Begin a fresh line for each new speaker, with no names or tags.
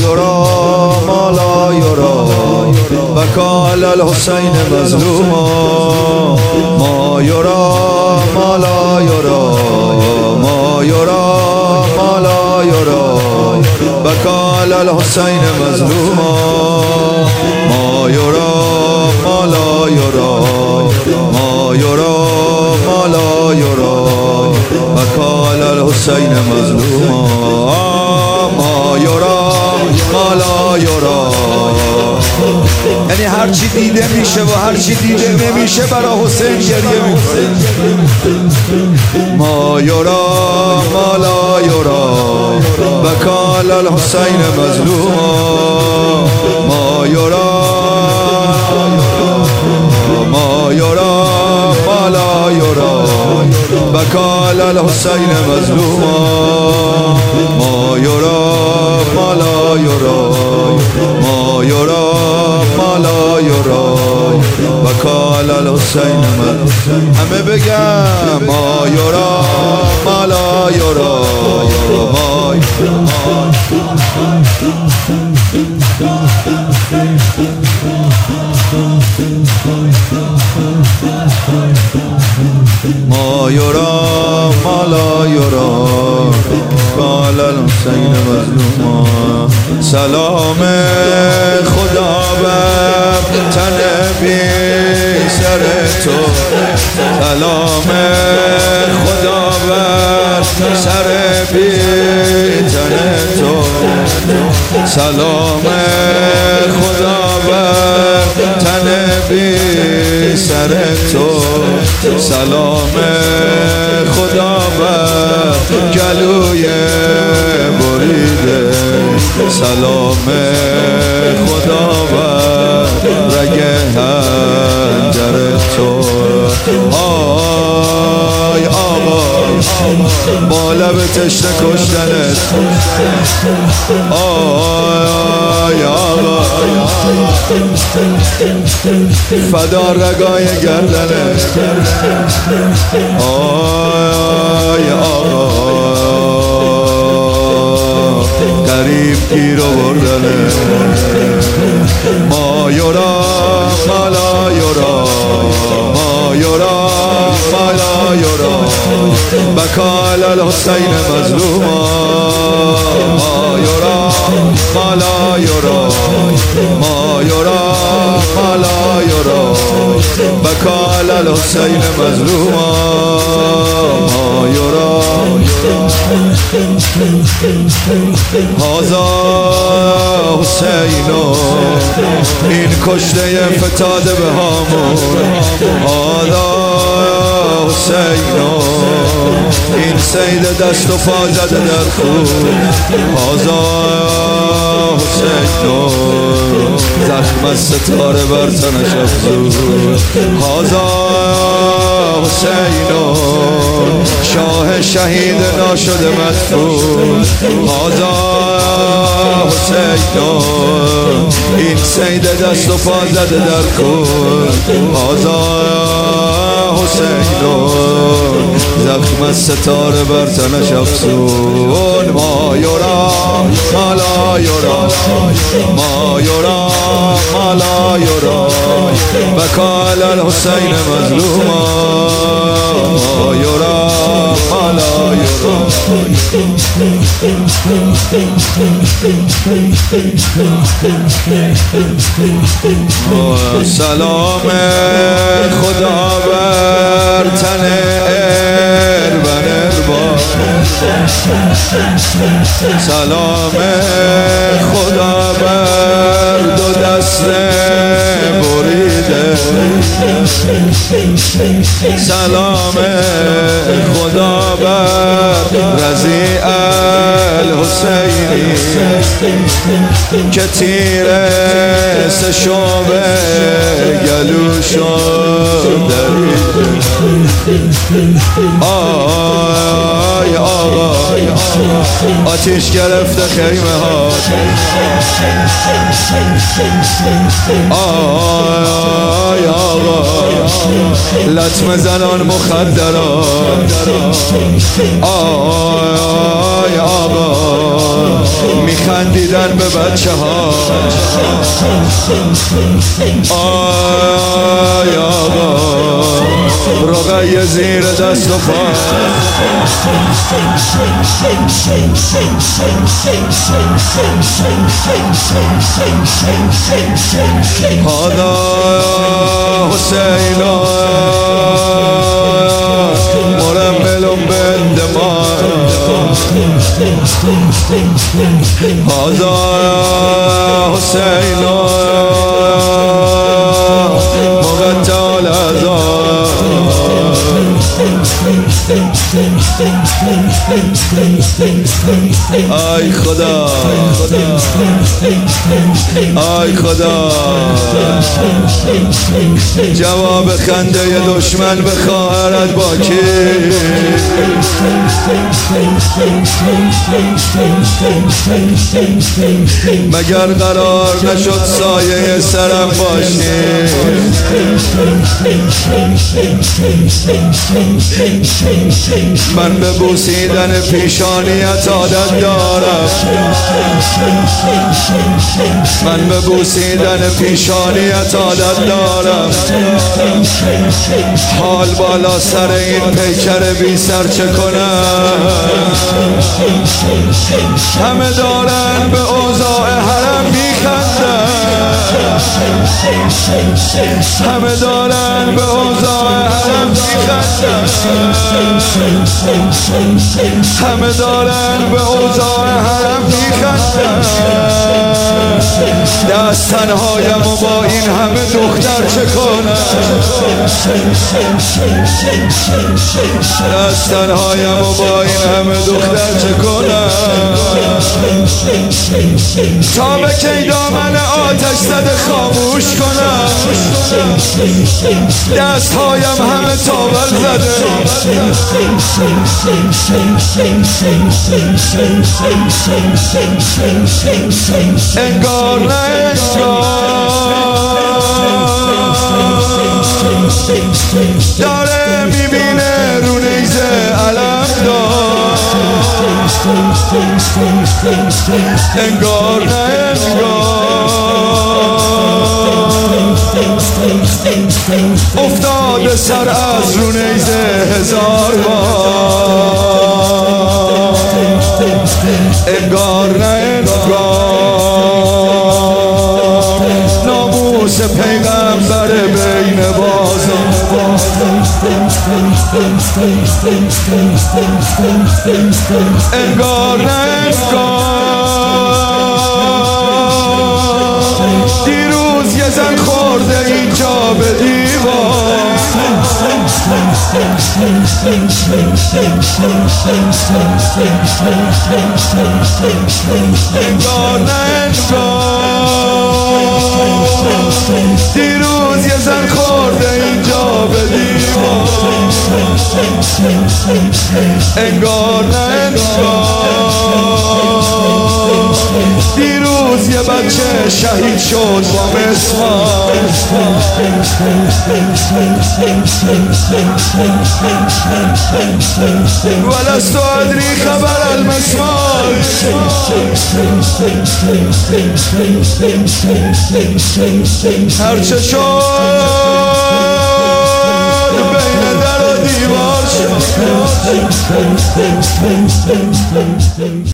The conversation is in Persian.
یرا ما لا یرا بکال الحسین مظلوما ما یرا ما لا یرا ما یرا ما لا یرا بکال الحسین مظلوما ما یرا ما لا یرا ما یرا ما لا یرا بکال الحسین مظلوما ما یرا ما لا یرا. یعنی هر چی دیده میشه و هر چی دیده نمیشه برای حسین گریه میکنه. ما یرا ما لا یرا بکال الحسین مظلوما ما یرا ما یرا ما لا یرا بکال الحسین مظلوما ما یرا ما لا یرا ما یرا ما لا یرا بکال الحسین مظلوما. همه بگم ما یرا ما لا یرا ما ما یرا ما لا یرا بکال الحسین مظلوما. سلام خدا بر تن بی سر تو سلام خدا بر سر بی تن تو سلام خدا بر تن بی سر تو سلام خدا بر گلوی بریده سلام خدا بر رگ حنجر تو. آی آقا با لب تشنه کشتنت آی آقا فدا رگای گردنت آی آقا قریب گیر آوردنت ما یرا ما لا یرا ما یرا ما لا یرا بکال الحسین مظلوما ما یرا ما لا یرا ما یرا ما لا یرا بکال الحسین مظلوما ما یرا. هذا حسینو این کشته فتاده به هامون هذا حسینو این سید دست و پا زده در خون هذا حسینو زخم ستاره بر تنش افزود هذا حسینو شاه شهید ناشده مدفون هذا حسینو این سید دست و پا زده در خون هذا حسینو زخم ستاره بر تنش افزون ما یرا ما لا یرا ما یرا ما لا یرا بکال الحسین مظلوما ما یرا ما لا یرا. سلام خدا بر تن اربن اربا سلام خدا بر دو دست بریده سلام خدا بر رضیع الحسینی که تیر سه شعبه گلو شد درید آی آقا آتیش گرفته خیمه ها آی آقا لطمه زنان مخدرات آی آقا میخندیدن به بچه ها. آی آقا رقیه زیر دست و پا. حالا حسین مرمل بالدماء. هذا حسين مقطع الأعضاء. آی خدا آی خدا جواب خنده دشمن به خواهرت با کی؟ مگر قرار نشد سایه سرم باشی؟ من به بوسیدن پیشانیت عادت دارم. من به بوسیدن پیشانیت عادت دارم. حال بالا سر این پیکر بی سر چه کنم؟ همه دارن به اوضاع حرم میخندن. همه دارن به اوضاع حرم میخندن. همه دارن به اوضاع حرم میخندن. دست تنهایم و با این همه دختر چه کنم؟ دست تنهایم و با این همه دختر چه کنم؟ تا به کی دامن آتش زده خاموش کنم؟ دست هایم همه تاول زده. انگار نه داره میبینه رو نیزه علم دار. انگار نه افتاده سر از رو نیزه هزار بار. انگار نه ناموس پیغمبر بین بازان. انگار نه دیروز یه زن خورده اینجا به دیوار. انگار نه دیروز یه زن خورده اینجا به دیوار. انگار نه دیروز یه بچه شهید شد با مسمار. ولست ادری خبر المسمار. هرچه شد بین در و دیوار شد.